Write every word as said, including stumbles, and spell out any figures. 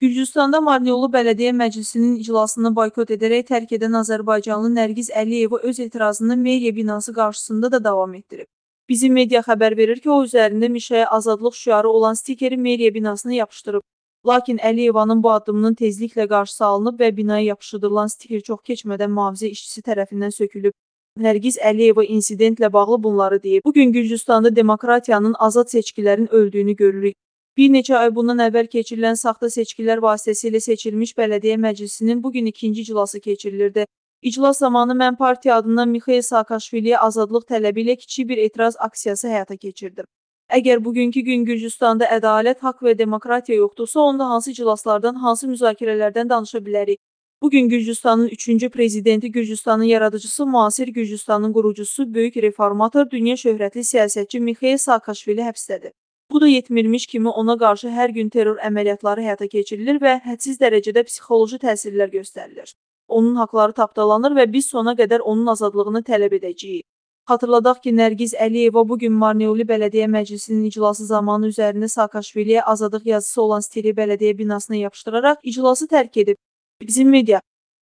Gürcüstanda Marneolu Bələdiyyə Məclisinin iclasını boykot edərək tərk edən Azərbaycanlı Nərgiz Əliyeva öz etirazını meriya binası qarşısında da davam etdirib. Bizim media xəbər verir ki, o üzərində mişəyə azadlıq şüarı olan stikeri meriya binasına yapışdırıb. Lakin Əliyevanın bu addımının tezliklə qarşısı alınıb və binaya yapışdırılan stiker çox keçmədən mühafizə işçisi tərəfindən sökülüb. Nərgiz Əliyeva insidentlə bağlı bunları deyib. Bugün Gürcüstanda demokratiyanın, azad seçkilərin öldüyünü görürük. Bir neçə ay bundan əvvəl keçirilən saxta seçkilər vasitəsilə seçilmiş Bələdiyyə Məclisinin bugün ikinci iclası keçirilirdi. İclas zamanı mən partiya adından Mixail Saakashviliyə azadlıq tələbi ilə kiçik bir etiraz aksiyası həyata keçirdim. Əgər bugünkü gün Gürcüstanda ədalət, haqq və demokratiya yoxdursa, onda hansı iclaslardan, hansı müzakirələrdən danışa bilərik? Bugün Gürcüstanın üçüncü prezidenti, Gürcüstanın yaradıcısı, müasir Gürcüstanın qurucusu, böyük reformator, dünya şöhrətli siyasətçi Mixail Saakashvili həbsdədir. Bu da yetmirmiş kimi ona qarşı hər gün terror əməliyyatları həyata keçirilir və hədsiz dərəcədə psixoloji təsirlər göstərilir. Onun haqları tapdalanır və biz sona qədər onun azadlığını tələb edəcəyik. Xatırladaq ki, Nərgiz Əliyeva bugün Marneolu Bələdiyyə Məclisinin iclası zamanı üzərində Saakashviliyə azadlıq yazısı olan stili bələdiyyə binasına yapışdıraraq iclası tərk edib. Bizim media